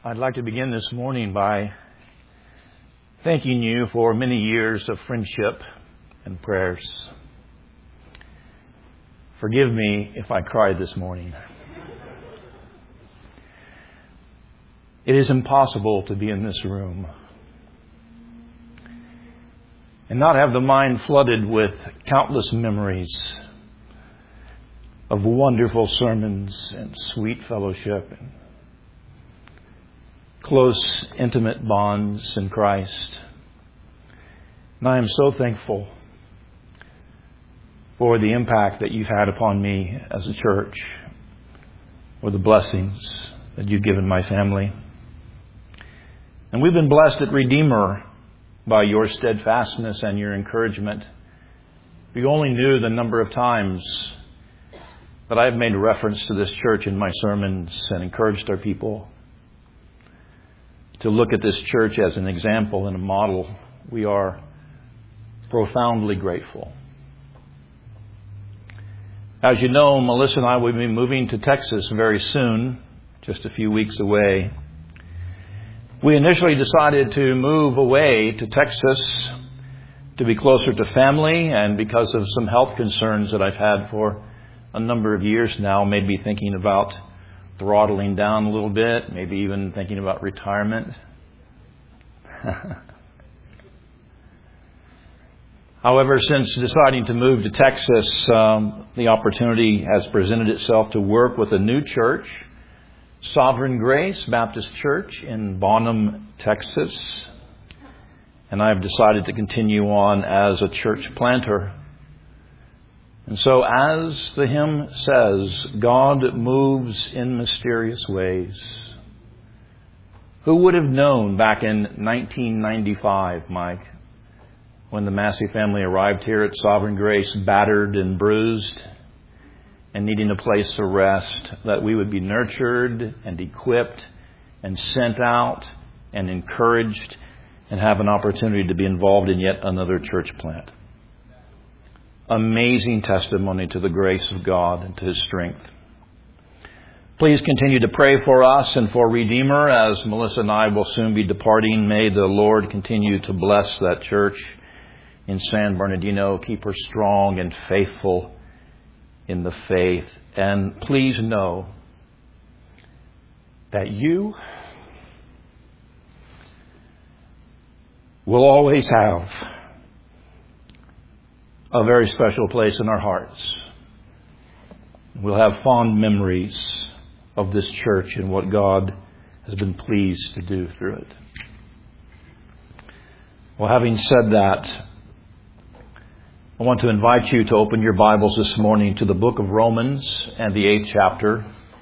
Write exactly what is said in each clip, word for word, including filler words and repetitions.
I'd like to begin this morning by thanking you for many years of friendship and prayers. Forgive me if I cried this morning. It is impossible to be in this room and not have the mind flooded with countless memories of wonderful sermons and sweet fellowship and close, intimate bonds in Christ. And I am so thankful for the impact that you've had upon me as a church, for the blessings that you've given my family. And we've been blessed at Redeemer by your steadfastness and your encouragement. If you only knew the number of times that I've made reference to this church in my sermons and encouraged our people to look at this church as an example and a model, we are profoundly grateful. As you know, Melissa and I will be moving to Texas very soon, just a few weeks away. We initially decided to move away to Texas to be closer to family, and because of some health concerns that I've had for a number of years now, made me thinking about throttling down a little bit, maybe even thinking about retirement. However, since deciding to move to Texas, um, the opportunity has presented itself to work with a new church, Sovereign Grace Baptist Church in Bonham, Texas. And I've decided to continue on as a church planter. And so, as the hymn says, God moves in mysterious ways. Who would have known back in nineteen ninety-five, Mike, when the Massey family arrived here at Sovereign Grace, battered and bruised and needing a place to rest, that we would be nurtured and equipped and sent out and encouraged and have an opportunity to be involved in yet another church plant. Amazing testimony to the grace of God and to His strength. Please continue to pray for us and for Redeemer as Melissa and I will soon be departing. May the Lord continue to bless that church in San Bernardino. Keep her strong and faithful in the faith. And please know that you will always have a very special place in our hearts. We'll have fond memories of this church and what God has been pleased to do through it. Well, having said that, I want to invite you to open your Bibles this morning to the book of Romans and the eighth chapter.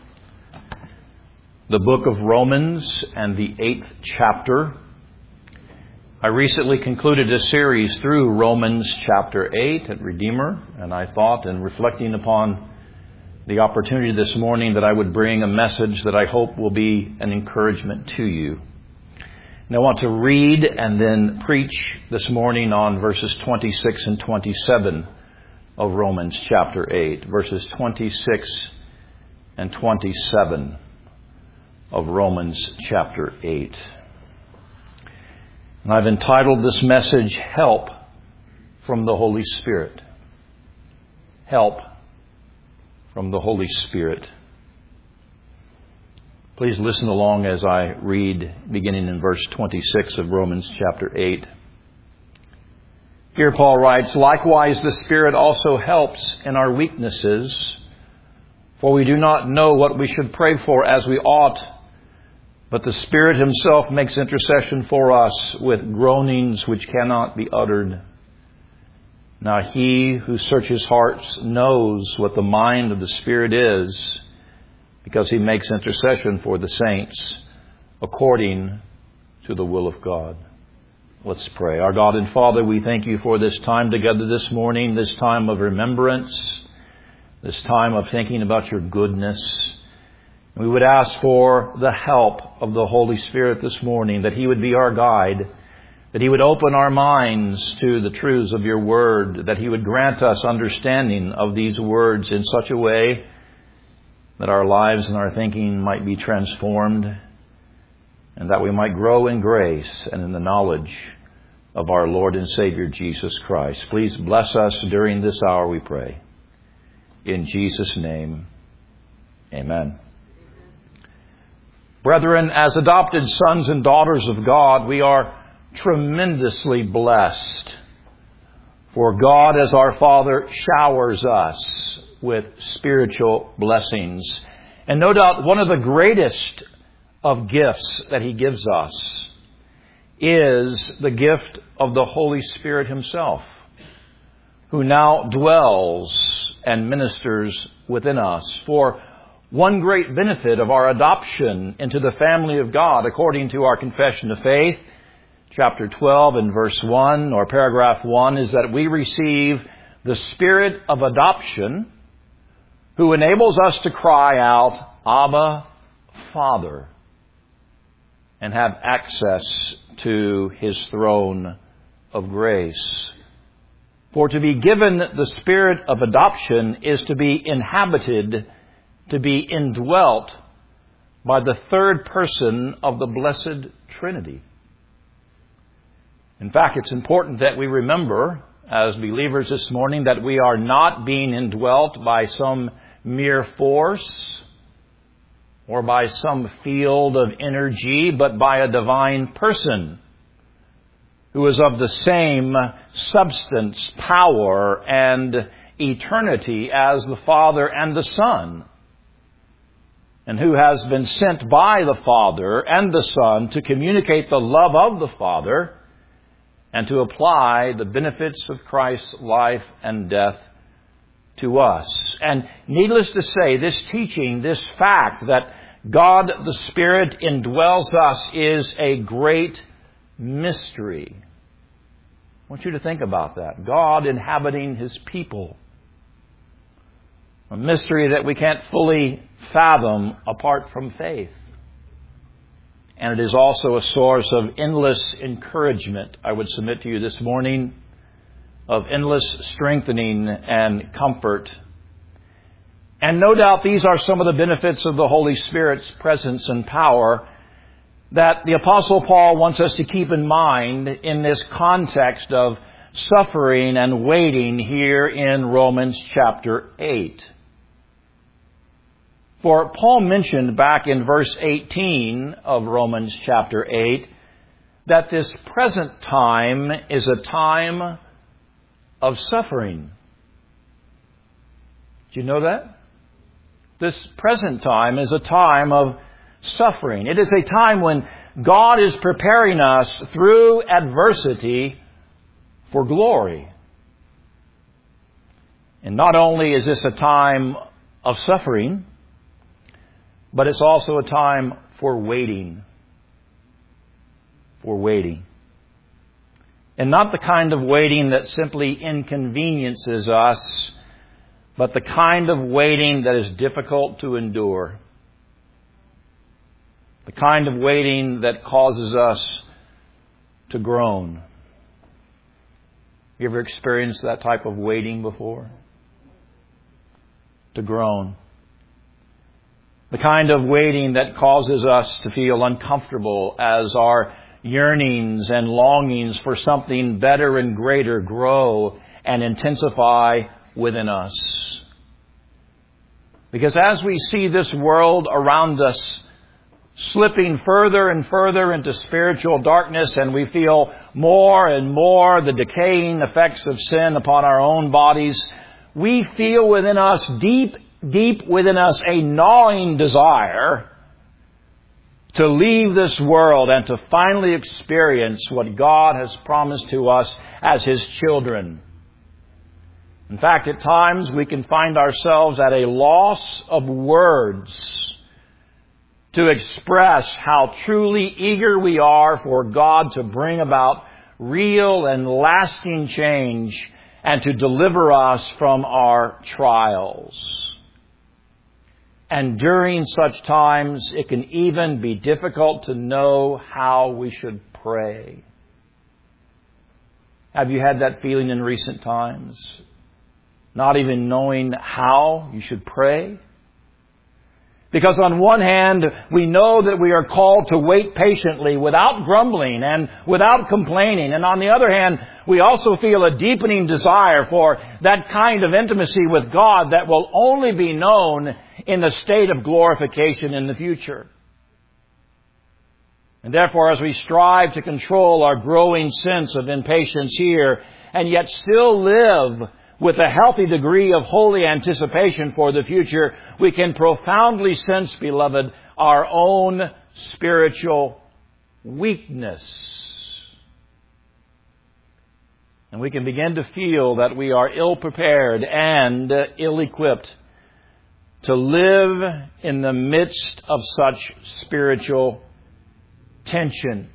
The book of Romans and the eighth chapter. I recently concluded a series through Romans chapter eight at Redeemer, and I thought, in reflecting upon the opportunity this morning, that I would bring a message that I hope will be an encouragement to you. And I want to read and then preach this morning on verses twenty-six and twenty-seven of Romans chapter eight. Verses twenty-six and twenty-seven of Romans chapter eight. And I've entitled this message, Help from the Holy Spirit. Help from the Holy Spirit. Please listen along as I read, beginning in verse twenty-six of Romans chapter eight. Here Paul writes, Likewise the Spirit also helps in our weaknesses, for we do not know what we should pray for as we ought, but the Spirit Himself makes intercession for us with groanings which cannot be uttered. Now He who searches hearts knows what the mind of the Spirit is, because He makes intercession for the saints according to the will of God. Let's pray. Our God and Father, we thank You for this time together this morning, this time of remembrance, this time of thinking about Your goodness. We would ask for the help of the Holy Spirit this morning, that He would be our guide, that He would open our minds to the truths of Your Word, that He would grant us understanding of these words in such a way that our lives and our thinking might be transformed, and that we might grow in grace and in the knowledge of our Lord and Savior Jesus Christ. Please bless us during this hour, we pray. In Jesus' name, amen. Brethren, as adopted sons and daughters of God, we are tremendously blessed. For God, as our Father, showers us with spiritual blessings. And no doubt one of the greatest of gifts that He gives us is the gift of the Holy Spirit Himself, who now dwells and ministers within us. For one great benefit of our adoption into the family of God, according to our Confession of Faith, chapter twelve and verse one, or paragraph one, is that we receive the Spirit of adoption, who enables us to cry out, Abba, Father, and have access to His throne of grace. For to be given the Spirit of adoption is to be inhabited, to be indwelt by the third person of the Blessed Trinity. In fact, it's important that we remember, as believers this morning, that we are not being indwelt by some mere force or by some field of energy, but by a divine person who is of the same substance, power, and eternity as the Father and the Son, and who has been sent by the Father and the Son to communicate the love of the Father and to apply the benefits of Christ's life and death to us. And needless to say, this teaching, this fact that God the Spirit indwells us is a great mystery. I want you to think about that. God inhabiting His people. A mystery that we can't fully fathom apart from faith. And it is also a source of endless encouragement, I would submit to you this morning, of endless strengthening and comfort. And no doubt these are some of the benefits of the Holy Spirit's presence and power that the Apostle Paul wants us to keep in mind in this context of suffering and waiting here in Romans chapter eight. For Paul mentioned back in verse eighteen of Romans chapter eight that this present time is a time of suffering. Do you know that? This present time is a time of suffering. It is a time when God is preparing us through adversity for glory. And not only is this a time of suffering, but it's also a time for waiting. For waiting. And not the kind of waiting that simply inconveniences us, but the kind of waiting that is difficult to endure. The kind of waiting that causes us to groan. You ever experienced that type of waiting before? To groan. The kind of waiting that causes us to feel uncomfortable as our yearnings and longings for something better and greater grow and intensify within us. Because as we see this world around us slipping further and further into spiritual darkness, and we feel more and more the decaying effects of sin upon our own bodies, we feel within us, deep, deep within us, a gnawing desire to leave this world and to finally experience what God has promised to us as His children. In fact, at times we can find ourselves at a loss of words to express how truly eager we are for God to bring about real and lasting change and to deliver us from our trials. And during such times, it can even be difficult to know how we should pray. Have you had that feeling in recent times? Not even knowing how you should pray? Because on one hand, we know that we are called to wait patiently without grumbling and without complaining. And on the other hand, we also feel a deepening desire for that kind of intimacy with God that will only be known in the state of glorification in the future. And therefore, as we strive to control our growing sense of impatience here, and yet still live with a healthy degree of holy anticipation for the future, we can profoundly sense, beloved, our own spiritual weakness. And we can begin to feel that we are ill-prepared and ill-equipped to live in the midst of such spiritual tension.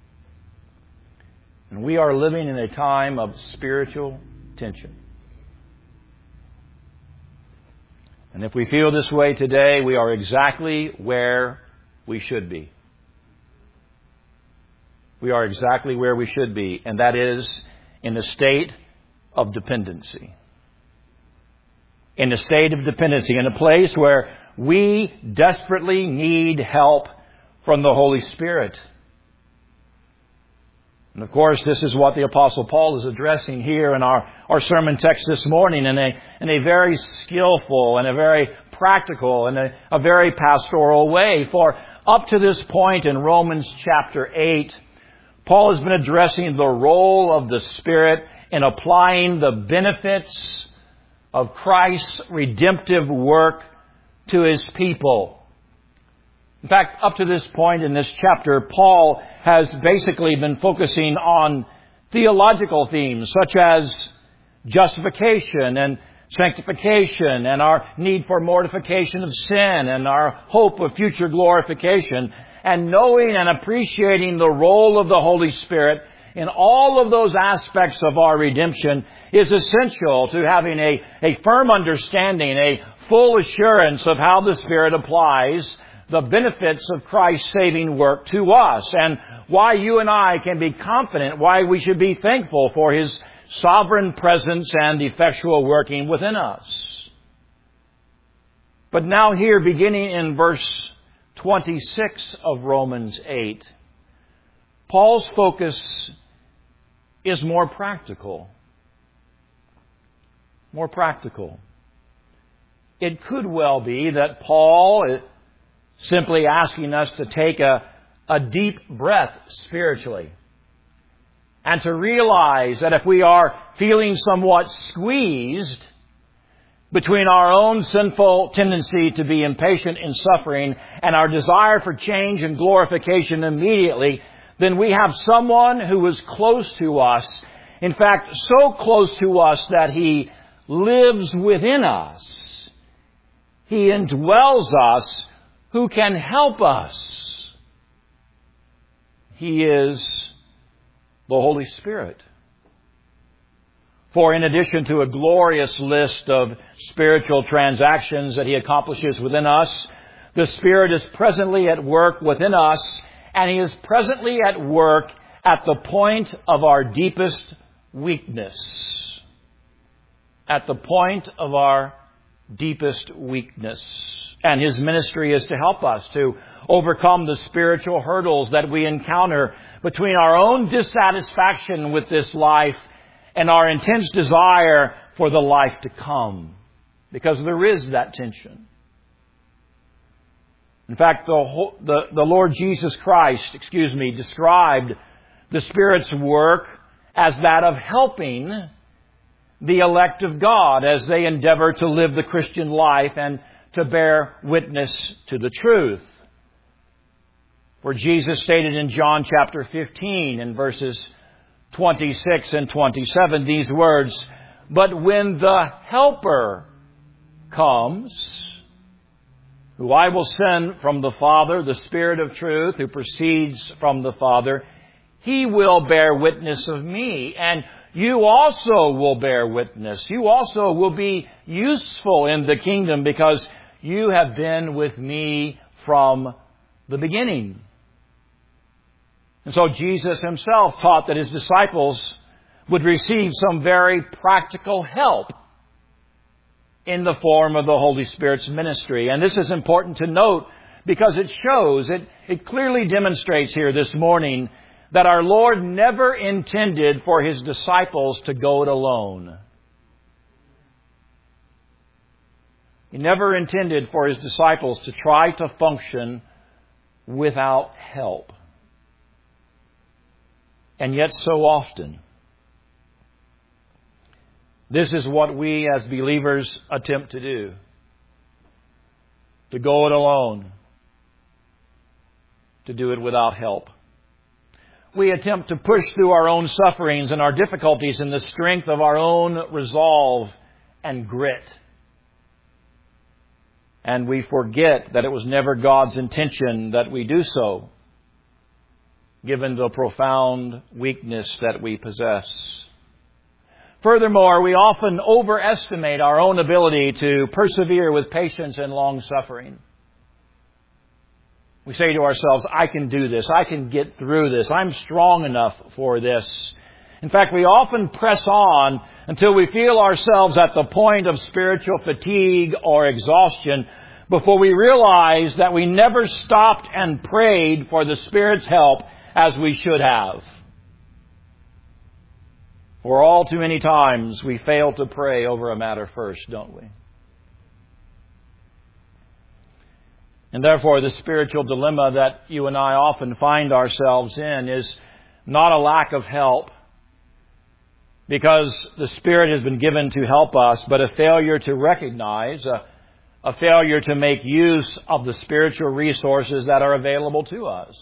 And we are living in a time of spiritual tension. And if we feel this way today, we are exactly where we should be. We are exactly where we should be, and that is in a state of dependency. In a state of dependency, in a place where we desperately need help from the Holy Spirit. And of course, this is what the Apostle Paul is addressing here in our, our sermon text this morning in a, in a very skillful and a very practical and a, a very pastoral way. For up to this point in Romans chapter eight, Paul has been addressing the role of the Spirit in applying the benefits of Christ's redemptive work to His people. In fact, up to this point in this chapter, Paul has basically been focusing on theological themes such as justification and sanctification and our need for mortification of sin and our hope of future glorification. And knowing and appreciating the role of the Holy Spirit in all of those aspects of our redemption is essential to having a, a firm understanding, a full assurance of how the Spirit applies the benefits of Christ's saving work to us, and why you and I can be confident, why we should be thankful for His sovereign presence and effectual working within us. But now here, beginning in verse twenty-six of Romans eight, Paul's focus is more practical. More practical. It could well be that Paul simply asking us to take a, a deep breath spiritually and to realize that if we are feeling somewhat squeezed between our own sinful tendency to be impatient in suffering and our desire for change and glorification immediately, then we have someone who is close to us. In fact, so close to us that He lives within us. He indwells us, who can help us. He is the Holy Spirit. For in addition to a glorious list of spiritual transactions that He accomplishes within us, the Spirit is presently at work within us, and He is presently at work at the point of our deepest weakness. At the point of our deepest weakness. And His ministry is to help us to overcome the spiritual hurdles that we encounter between our own dissatisfaction with this life and our intense desire for the life to come. Because there is that tension. In fact, the, the, the Lord Jesus Christ, excuse me, described the Spirit's work as that of helping the elect of God as they endeavor to live the Christian life and to bear witness to the truth. For Jesus stated in John chapter fifteen in verses twenty-six and twenty-seven these words, "But when the Helper comes, who I will send from the Father, the Spirit of truth, who proceeds from the Father, He will bear witness of me, and you also will bear witness. You also will be useful in the kingdom because you have been with me from the beginning." And so Jesus Himself taught that His disciples would receive some very practical help in the form of the Holy Spirit's ministry. And this is important to note because it shows, it, it clearly demonstrates here this morning that our Lord never intended for His disciples to go it alone. He never intended for His disciples to try to function without help. And yet so often, this is what we as believers attempt to do. To go it alone. To do it without help. We attempt to push through our own sufferings and our difficulties in the strength of our own resolve and grit. And we forget that it was never God's intention that we do so, given the profound weakness that we possess. Furthermore, we often overestimate our own ability to persevere with patience and long suffering. We say to ourselves, I can do this. I can get through this. I'm strong enough for this. In fact, we often press on until we feel ourselves at the point of spiritual fatigue or exhaustion before we realize that we never stopped and prayed for the Spirit's help as we should have. For all too many times we fail to pray over a matter first, don't we? And therefore, the spiritual dilemma that you and I often find ourselves in is not a lack of help, because the Spirit has been given to help us, but a failure to recognize, a, a failure to make use of the spiritual resources that are available to us.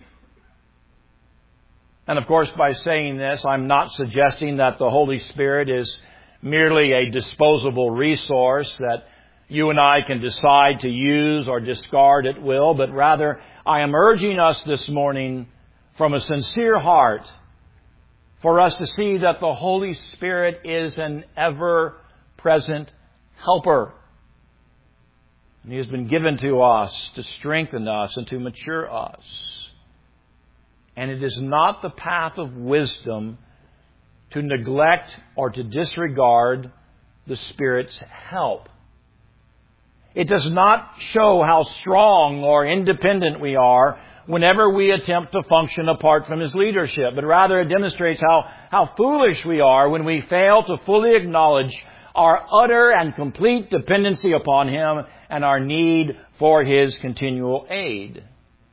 And of course, by saying this, I'm not suggesting that the Holy Spirit is merely a disposable resource that you and I can decide to use or discard at will, but rather I am urging us this morning from a sincere heart for us to see that the Holy Spirit is an ever-present helper. And He has been given to us to strengthen us and to mature us. And it is not the path of wisdom to neglect or to disregard the Spirit's help. It does not show how strong or independent we are whenever we attempt to function apart from His leadership, but rather it demonstrates how, how foolish we are when we fail to fully acknowledge our utter and complete dependency upon Him and our need for His continual aid.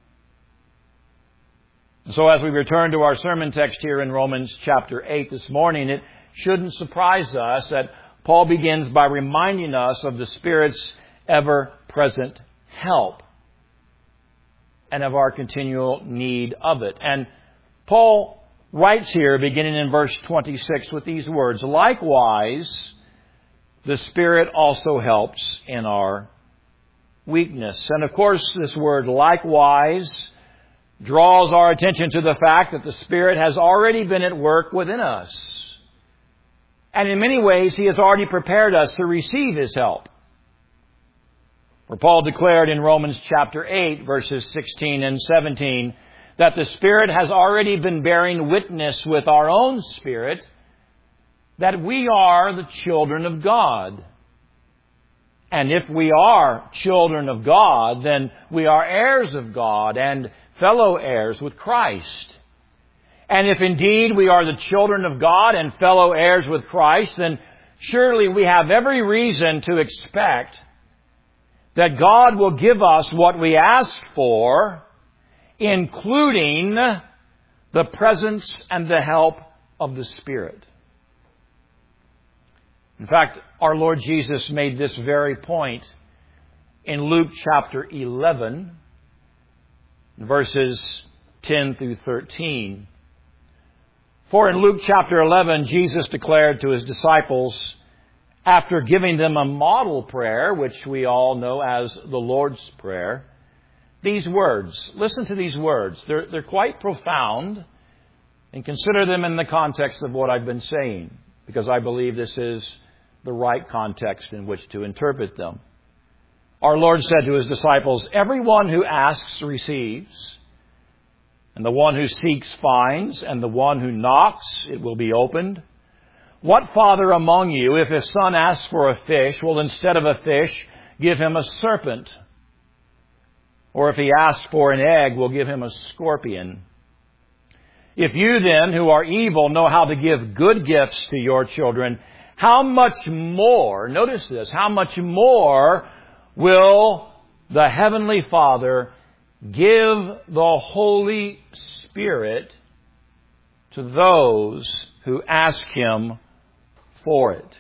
And so as we return to our sermon text here in Romans chapter eight this morning, it shouldn't surprise us that Paul begins by reminding us of the Spirit's ever-present help and of our continual need of it. And Paul writes here, beginning in verse twenty-six, with these words, "Likewise, the Spirit also helps in our weakness." And of course, this word "likewise" draws our attention to the fact that the Spirit has already been at work within us. And in many ways, He has already prepared us to receive His help. For Paul declared in Romans chapter eight, verses sixteen and seventeen, that the Spirit has already been bearing witness with our own spirit that we are the children of God. And if we are children of God, then we are heirs of God and fellow heirs with Christ. And if indeed we are the children of God and fellow heirs with Christ, then surely we have every reason to expect that God will give us what we ask for, including the presence and the help of the Spirit. In fact, our Lord Jesus made this very point in Luke chapter eleven, verses ten through thirteen. For in Luke chapter eleven, Jesus declared to His disciples, after giving them a model prayer, which we all know as the Lord's Prayer, these words. Listen to these words. They're, they're quite profound, and consider them in the context of what I've been saying, because I believe this is the right context in which to interpret them. Our Lord said to His disciples, "Everyone who asks receives, and the one who seeks finds, and the one who knocks it will be opened. What father among you, if his son asks for a fish, will instead of a fish give him a serpent? Or if he asks for an egg, will give him a scorpion? If you then, who are evil, know how to give good gifts to your children, how much more, notice this, how much more will the Heavenly Father give the Holy Spirit to those who ask Him for it?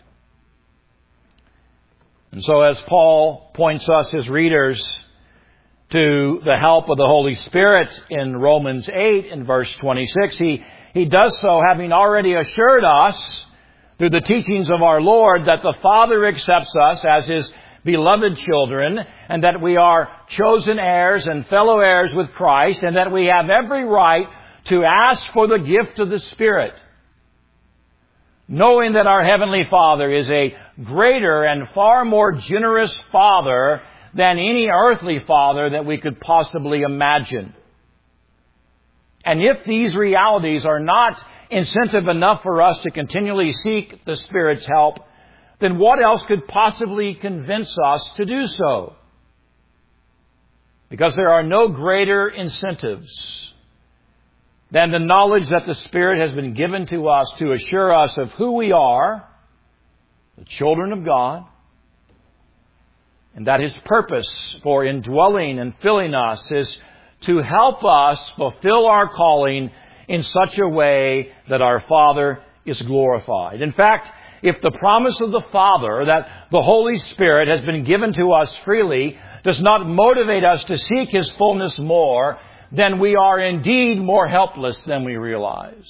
And so as Paul points us, his readers, to the help of the Holy Spirit in Romans eight in verse twenty-six, he, he does so having already assured us through the teachings of our Lord that the Father accepts us as His beloved children, and that we are chosen heirs and fellow heirs with Christ, and that we have every right to ask for the gift of the Spirit, knowing that our Heavenly Father is a greater and far more generous Father than any earthly father that we could possibly imagine. And if these realities are not incentive enough for us to continually seek the Spirit's help, then what else could possibly convince us to do so? Because there are no greater incentives than the knowledge that the Spirit has been given to us to assure us of who we are, the children of God, and that His purpose for indwelling and filling us is to help us fulfill our calling in such a way that our Father is glorified. In fact, if the promise of the Father that the Holy Spirit has been given to us freely does not motivate us to seek His fullness more, then we are indeed more helpless than we realize.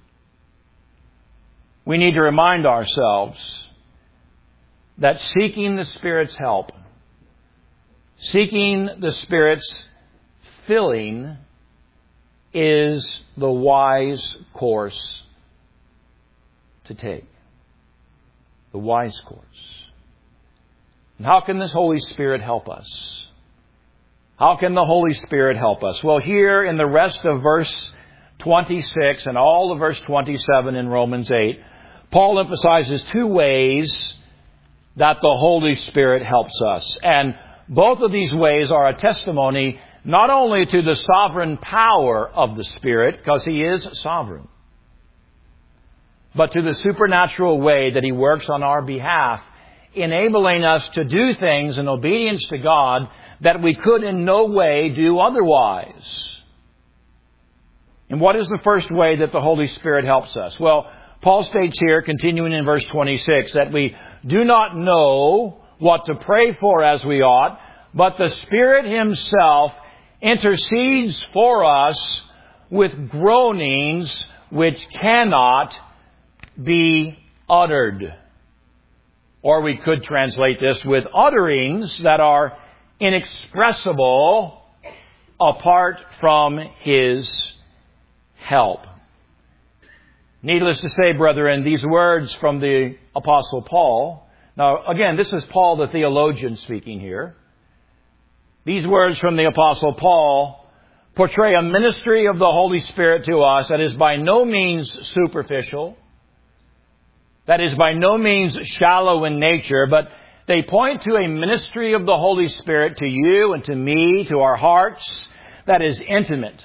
We need to remind ourselves that seeking the Spirit's help, seeking the Spirit's filling, is the wise course to take. The wise course. And how can this Holy Spirit help us? How can the Holy Spirit help us? Well, here in the rest of verse twenty-six and all of verse twenty-seven in Romans eight, Paul emphasizes two ways that the Holy Spirit helps us. And both of these ways are a testimony not only to the sovereign power of the Spirit, because He is sovereign, but to the supernatural way that He works on our behalf, enabling us to do things in obedience to God that we could in no way do otherwise. And what is the first way that the Holy Spirit helps us? Well, Paul states here, continuing in verse twenty-six, that we do not know what to pray for as we ought, but the Spirit Himself intercedes for us with groanings which cannot be uttered. Or we could translate this with utterings that are inexpressible apart from His help. Needless to say, brethren, these words from the Apostle Paul. Now, again, this is Paul the theologian speaking here. These words from the Apostle Paul portray a ministry of the Holy Spirit to us that is by no means superficial, that is by no means shallow in nature, but they point to a ministry of the Holy Spirit to you and to me, to our hearts, that is intimate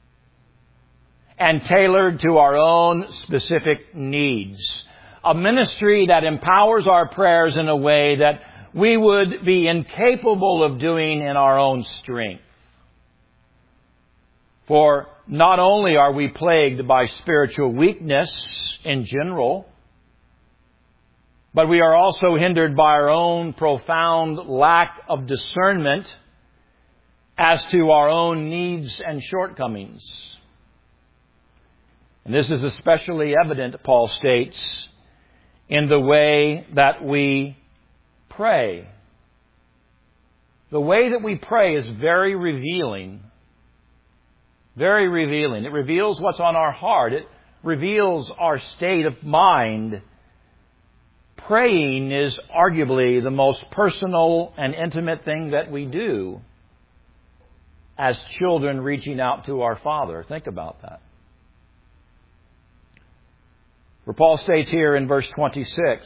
and tailored to our own specific needs. A ministry that empowers our prayers in a way that we would be incapable of doing in our own strength. For not only are we plagued by spiritual weakness in general, but we are also hindered by our own profound lack of discernment as to our own needs and shortcomings. And this is especially evident, Paul states, in the way that we pray. The way that we pray is very revealing. Very revealing. It reveals what's on our heart. It reveals our state of mind. Praying is arguably the most personal and intimate thing that we do as children reaching out to our Father. Think about that. For Paul states here in verse twenty-six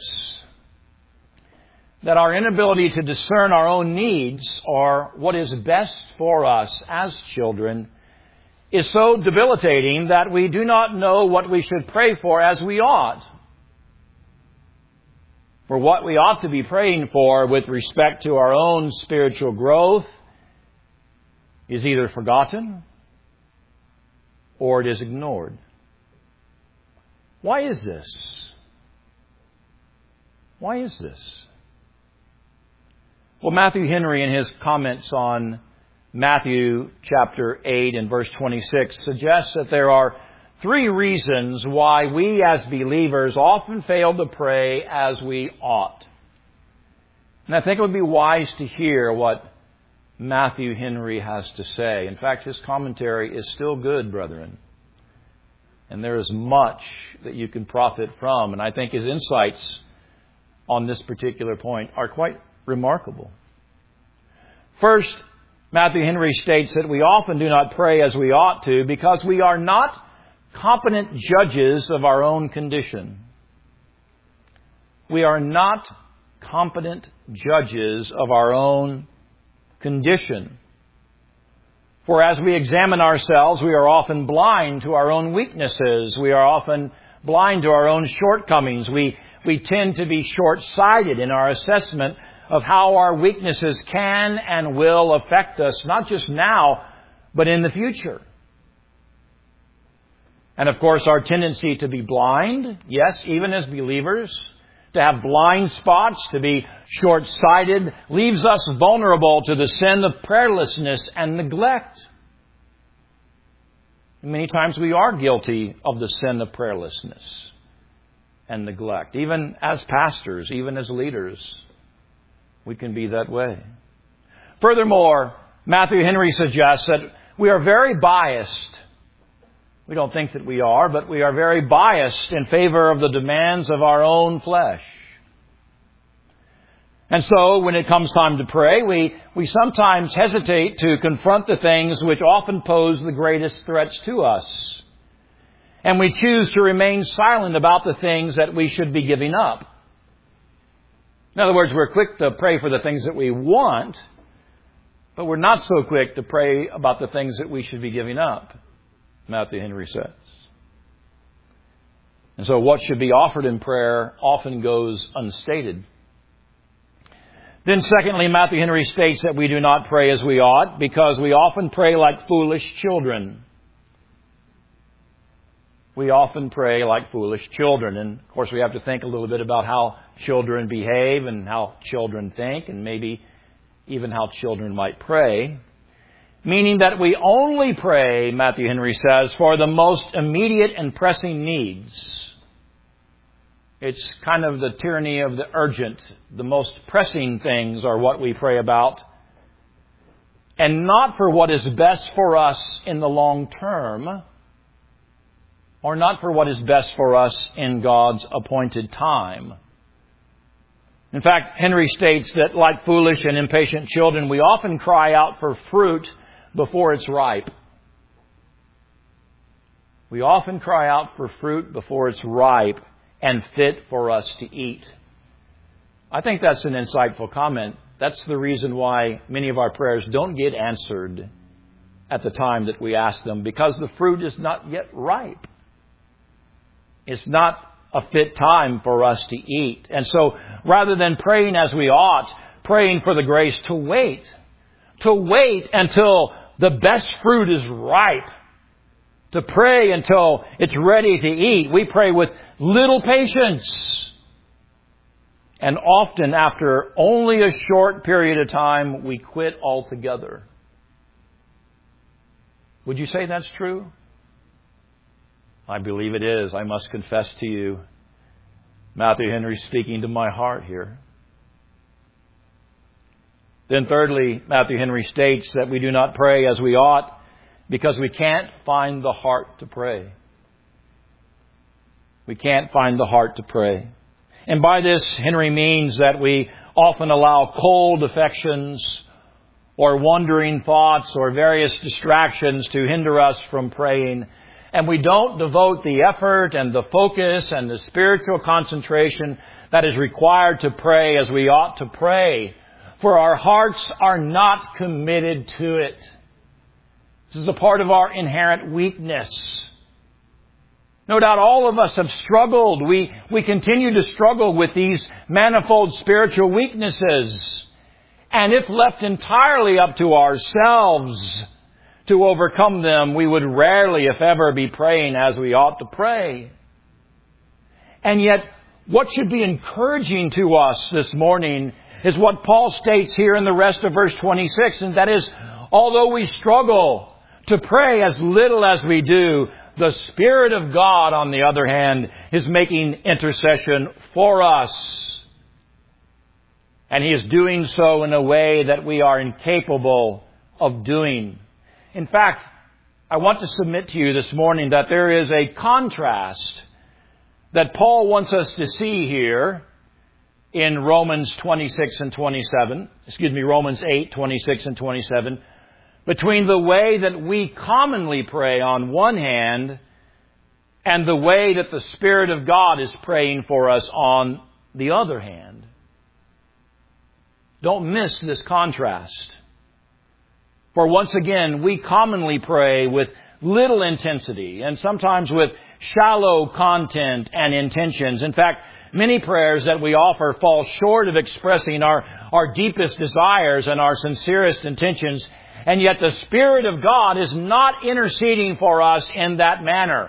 that our inability to discern our own needs or what is best for us as children is so debilitating that we do not know what we should pray for as we ought. For what we ought to be praying for with respect to our own spiritual growth is either forgotten or it is ignored. Why is this? Why is this? Well, Matthew Henry, in his comments on Matthew chapter eight and verse twenty-six, suggests that there are three reasons why we as believers often fail to pray as we ought. And I think it would be wise to hear what Matthew Henry has to say. In fact, his commentary is still good, brethren. And there is much that you can profit from. And I think his insights on this particular point are quite remarkable. First, Matthew Henry states that we often do not pray as we ought to because we are not competent judges of our own condition. We are not competent judges of our own condition. For as we examine ourselves, we are often blind to our own weaknesses. We are often blind to our own shortcomings. We, we tend to be short-sighted in our assessment of how our weaknesses can and will affect us, not just now, but in the future. And of course, our tendency to be blind, yes, even as believers, to have blind spots, to be short-sighted, leaves us vulnerable to the sin of prayerlessness and neglect. Many times we are guilty of the sin of prayerlessness and neglect. Even as pastors, even as leaders, we can be that way. Furthermore, Matthew Henry suggests that we are very biased. We don't think that we are, but we are very biased in favor of the demands of our own flesh. And so, when it comes time to pray, we, we sometimes hesitate to confront the things which often pose the greatest threats to us. And we choose to remain silent about the things that we should be giving up. In other words, we're quick to pray for the things that we want, but we're not so quick to pray about the things that we should be giving up, Matthew Henry says. And so what should be offered in prayer often goes unstated. Then secondly, Matthew Henry states that we do not pray as we ought because we often pray like foolish children. We often pray like foolish children. And of course we have to think a little bit about how children behave and how children think and maybe even how children might pray. Meaning that we only pray, Matthew Henry says, for the most immediate and pressing needs. It's kind of the tyranny of the urgent. The most pressing things are what we pray about. And not for what is best for us in the long term, or not for what is best for us in God's appointed time. In fact, Henry states that like foolish and impatient children, we often cry out for fruit before it's ripe. We often cry out for fruit before it's ripe and fit for us to eat. I think that's an insightful comment. That's the reason why many of our prayers don't get answered at the time that we ask them, because the fruit is not yet ripe. It's not a fit time for us to eat. And so rather than praying as we ought, praying for the grace to wait, to wait until the best fruit is ripe, to pray until it's ready to eat, we pray with little patience. And often after only a short period of time, we quit altogether. Would you say that's true? I believe it is. I must confess to you. Matthew Henry speaking to my heart here. Then thirdly, Matthew Henry states that we do not pray as we ought because we can't find the heart to pray. We can't find the heart to pray. And by this, Henry means that we often allow cold affections or wandering thoughts or various distractions to hinder us from praying. and we don't devote the effort and the focus and the spiritual concentration that is required to pray as we ought to pray, for our hearts are not committed to it. This is a part of our inherent weakness. No doubt all of us have struggled. We, we continue to struggle with these manifold spiritual weaknesses. And if left entirely up to ourselves to overcome them, we would rarely, if ever, be praying as we ought to pray. And yet, what should be encouraging to us this morning is what Paul states here in the rest of verse twenty-six, and that is, although we struggle to pray as little as we do, the Spirit of God, on the other hand, is making intercession for us. And He is doing so in a way that we are incapable of doing. In fact, I want to submit to you this morning that there is a contrast that Paul wants us to see here in Romans twenty-six and twenty-seven, excuse me, Romans eight, twenty-six and twenty-seven, between the way that we commonly pray on one hand and the way that the Spirit of God is praying for us on the other hand. Don't miss this contrast. For once again, we commonly pray with little intensity and sometimes with shallow content and intentions. In fact, many prayers that we offer fall short of expressing our, our deepest desires and our sincerest intentions. And yet the Spirit of God is not interceding for us in that manner.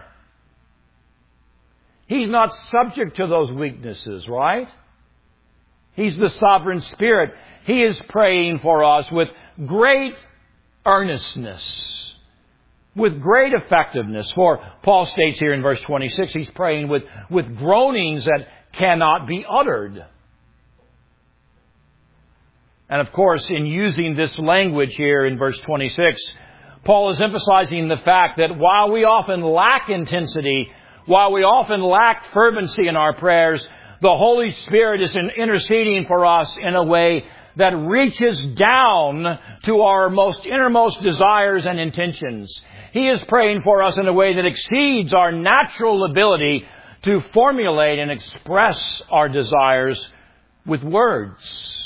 He's not subject to those weaknesses, right? He's the sovereign Spirit. He is praying for us with great earnestness, with great effectiveness. For Paul states here in verse twenty-six, he's praying with, with groanings that cannot be uttered. And of course, in using this language here in verse twenty-six, Paul is emphasizing the fact that while we often lack intensity, while we often lack fervency in our prayers, the Holy Spirit is interceding for us in a way that reaches down to our most innermost desires and intentions. He is praying for us in a way that exceeds our natural ability to formulate and express our desires with words.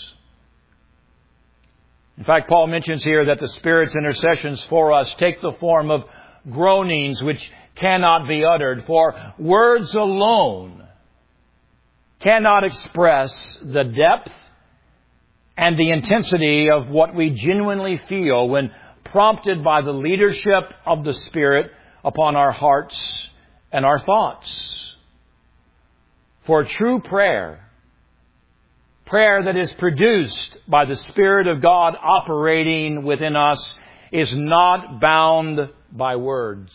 In fact, Paul mentions here that the Spirit's intercessions for us take the form of groanings which cannot be uttered, for words alone cannot express the depth and the intensity of what we genuinely feel when prompted by the leadership of the Spirit upon our hearts and our thoughts. For true prayer, prayer that is produced by the Spirit of God operating within us, is not bound by words.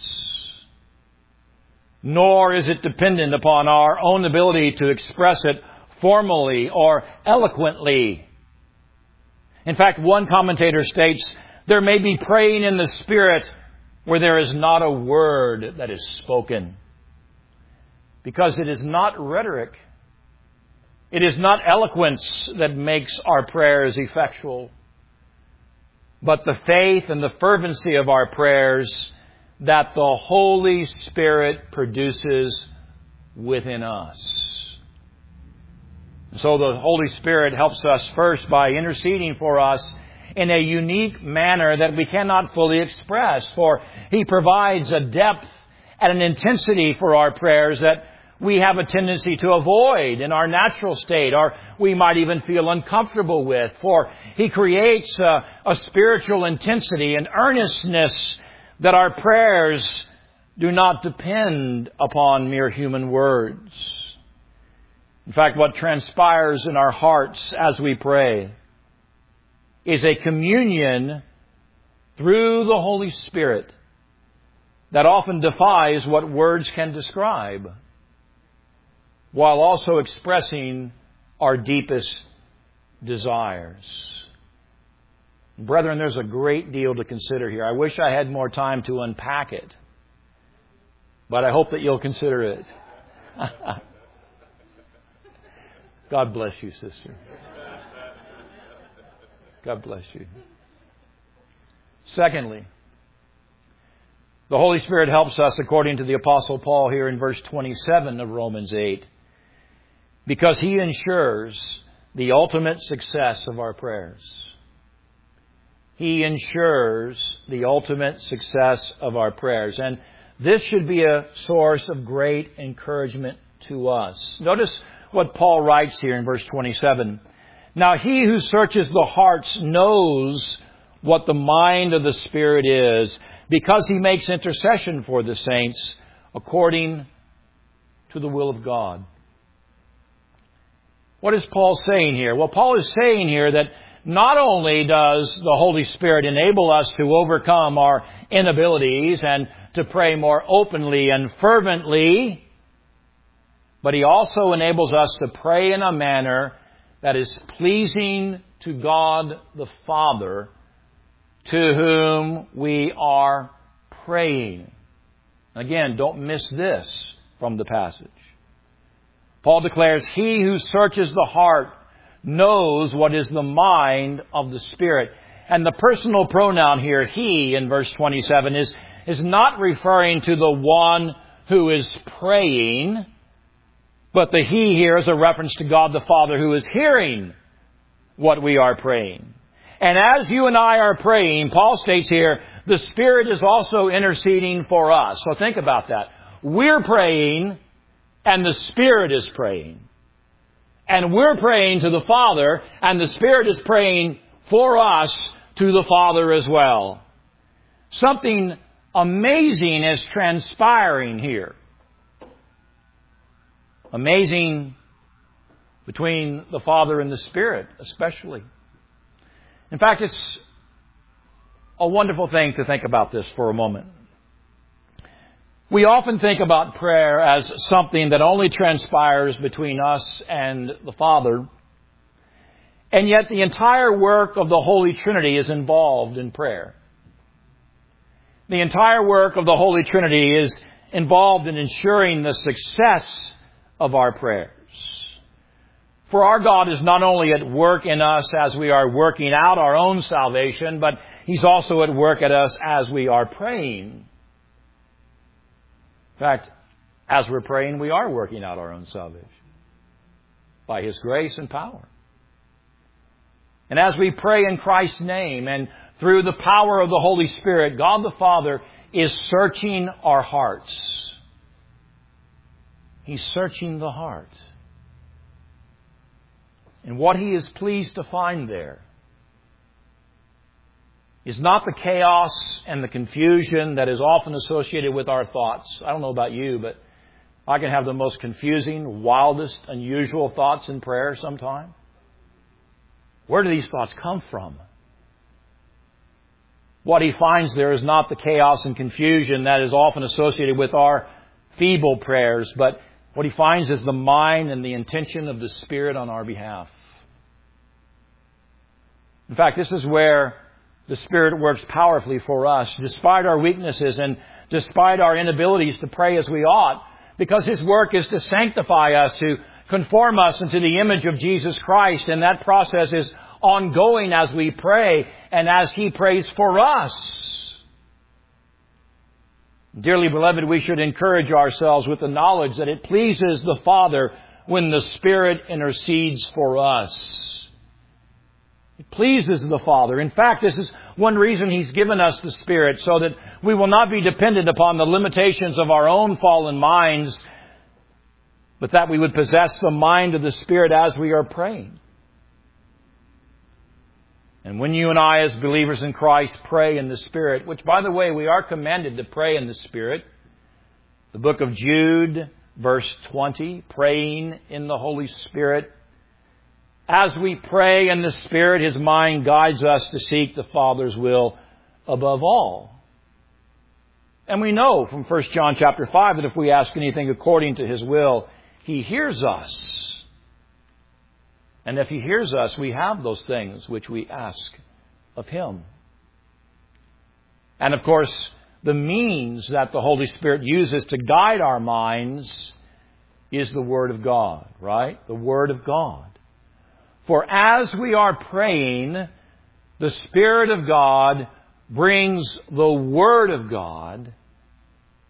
Nor is it dependent upon our own ability to express it formally or eloquently. In fact, one commentator states, there may be praying in the Spirit where there is not a word that is spoken. Because it is not rhetoric. It is not eloquence that makes our prayers effectual, but the faith and the fervency of our prayers that the Holy Spirit produces within us. So the Holy Spirit helps us first by interceding for us in a unique manner that we cannot fully express, for He provides a depth and an intensity for our prayers that we have a tendency to avoid in our natural state, or we might even feel uncomfortable with. For He creates a, a spiritual intensity and earnestness that our prayers do not depend upon mere human words. In fact, what transpires in our hearts as we pray is a communion through the Holy Spirit that often defies what words can describe, while also expressing our deepest desires. Brethren, there's a great deal to consider here. I wish I had more time to unpack it, but I hope that you'll consider it. God bless you, sister. God bless you. Secondly, The Holy Spirit helps us, according to the Apostle Paul here in verse twenty-seven of Romans eight, because He ensures the ultimate success of our prayers. He ensures the ultimate success of our prayers. And this should be a source of great encouragement to us. Notice what Paul writes here in verse twenty-seven. Now He who searches the hearts knows what the mind of the Spirit is, because He makes intercession for the saints according to the will of God. What is Paul saying here? Well, Paul is saying here that not only does the Holy Spirit enable us to overcome our inabilities and to pray more openly and fervently, but He also enables us to pray in a manner that is pleasing to God the Father, to whom we are praying. Again, don't miss this from the passage. Paul declares, He who searches the heart knows what is the mind of the Spirit. And the personal pronoun here, He, in verse twenty-seven, is, is not referring to the one who is praying, but the He here is a reference to God the Father, who is hearing what we are praying. And as you and I are praying, Paul states here, the Spirit is also interceding for us. So think about that. We're praying, and the Spirit is praying. And we're praying to the Father, and the Spirit is praying for us to the Father as well. Something amazing is transpiring here. Amazing between the Father and the Spirit, especially. In fact, it's a wonderful thing to think about this for a moment. We often think about prayer as something that only transpires between us and the Father. And yet the entire work of the Holy Trinity is involved in prayer. The entire work of the Holy Trinity is involved in ensuring the success of our prayers. For our God is not only at work in us as we are working out our own salvation, but He's also at work at us as we are praying. In fact, as we're praying, we are working out our own salvation by His grace and power. And as we pray in Christ's name and through the power of the Holy Spirit, God the Father is searching our hearts. He's searching the heart. And what He is pleased to find there is not the chaos and the confusion that is often associated with our thoughts. I don't know about you, but I can have the most confusing, wildest, unusual thoughts in prayer sometime. Where do these thoughts come from? What He finds there is not the chaos and confusion that is often associated with our feeble prayers, but what He finds is the mind and the intention of the Spirit on our behalf. In fact, this is where the Spirit works powerfully for us, despite our weaknesses and despite our inabilities to pray as we ought, because His work is to sanctify us, to conform us into the image of Jesus Christ, and that process is ongoing as we pray and as He prays for us. Dearly beloved, we should encourage ourselves with the knowledge that it pleases the Father when the Spirit intercedes for us. It pleases the Father. In fact, this is one reason He's given us the Spirit, so that we will not be dependent upon the limitations of our own fallen minds, but that we would possess the mind of the Spirit as we are praying. And when you and I, as believers in Christ, pray in the Spirit, which, by the way, we are commanded to pray in the Spirit, the book of Jude, verse twenty, praying in the Holy Spirit. As we pray in the Spirit, His mind guides us to seek the Father's will above all. And we know from First John chapter five that if we ask anything according to His will, He hears us. And if He hears us, we have those things which we ask of Him. And of course, the means that the Holy Spirit uses to guide our minds is the Word of God, right? The Word of God. For as we are praying, the Spirit of God brings the Word of God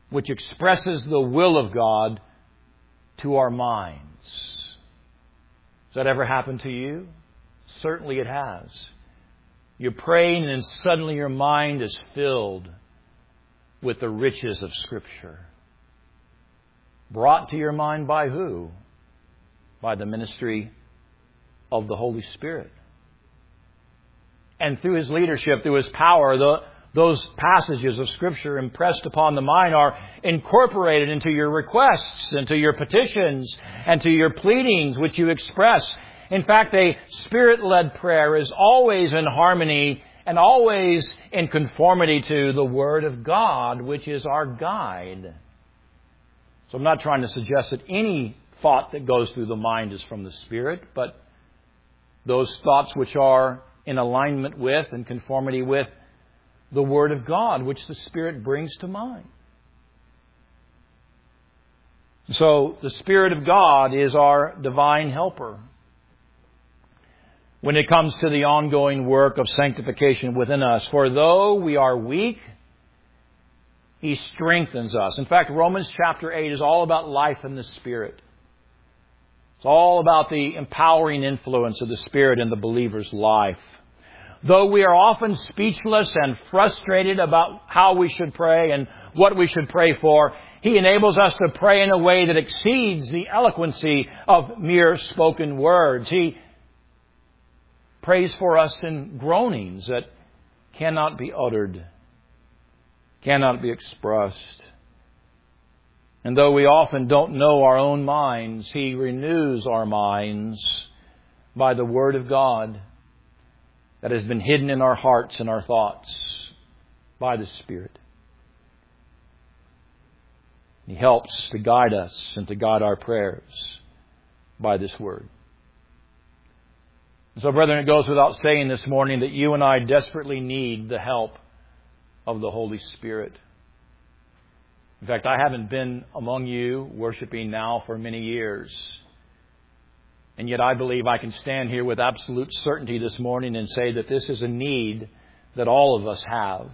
which expresses the will of God to our minds. Has that ever happened to you? Certainly it has. You're praying and suddenly your mind is filled with the riches of Scripture. Brought to your mind by who? By the ministry of the Holy Spirit. And through His leadership, through His power, the, those passages of Scripture impressed upon the mind are incorporated into your requests, into your petitions, and to your pleadings which you express. In fact, a Spirit-led prayer is always in harmony and always in conformity to the Word of God, which is our guide. So I'm not trying to suggest that any thought that goes through the mind is from the Spirit, but those thoughts which are in alignment with and conformity with the Word of God, which the Spirit brings to mind. So the Spirit of God is our divine helper when it comes to the ongoing work of sanctification within us. For though we are weak, He strengthens us. In fact, Romans chapter eight is all about life in the Spirit. It's all about the empowering influence of the Spirit in the believer's life. Though we are often speechless and frustrated about how we should pray and what we should pray for, He enables us to pray in a way that exceeds the eloquency of mere spoken words. He prays for us in groanings that cannot be uttered, cannot be expressed. And though we often don't know our own minds, He renews our minds by the Word of God that has been hidden in our hearts and our thoughts by the Spirit. He helps to guide us and to guide our prayers by this Word. And so, brethren, it goes without saying this morning that you and I desperately need the help of the Holy Spirit. In fact, I haven't been among you worshiping now for many years. And yet I believe I can stand here with absolute certainty this morning and say that this is a need that all of us have.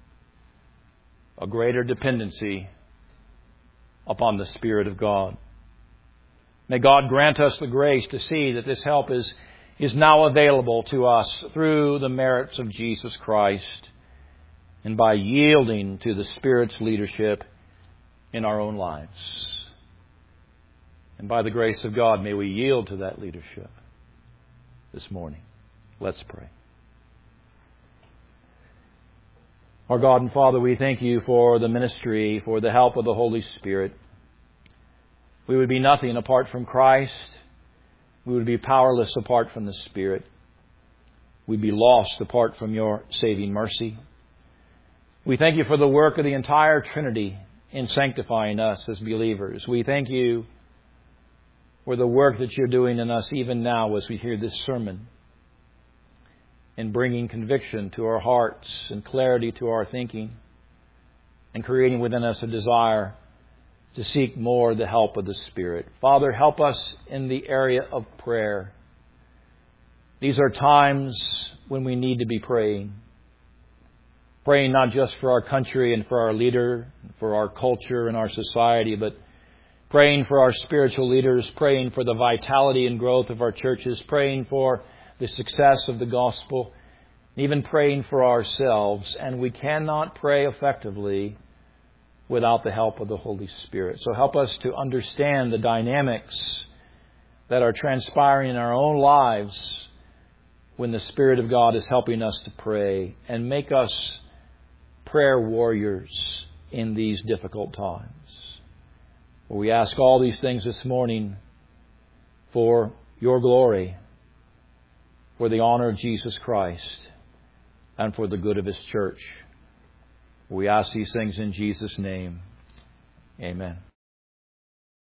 A greater dependency upon the Spirit of God. May God grant us the grace to see that this help is, is now available to us through the merits of Jesus Christ and by yielding to the Spirit's leadership in our own lives. And by the grace of God, may we yield to that leadership this morning. Let's pray. Our God and Father, we thank You for the ministry, for the help of the Holy Spirit. We would be nothing apart from Christ. We would be powerless apart from the Spirit. We'd be lost apart from Your saving mercy. We thank You for the work of the entire Trinity in sanctifying us as believers. We thank You for the work that You're doing in us even now as we hear this sermon, in bringing conviction to our hearts and clarity to our thinking, and creating within us a desire to seek more the help of the Spirit. Father, help us in the area of prayer. These are times when we need to be praying. Praying not just for our country and for our leader, for our culture and our society, but praying for our spiritual leaders, praying for the vitality and growth of our churches, praying for the success of the gospel, even praying for ourselves. And we cannot pray effectively without the help of the Holy Spirit. So help us to understand the dynamics that are transpiring in our own lives when the Spirit of God is helping us to pray, and make us prayer warriors in these difficult times. We ask all these things this morning for Your glory, for the honor of Jesus Christ, and for the good of His church. We ask these things in Jesus' name. Amen.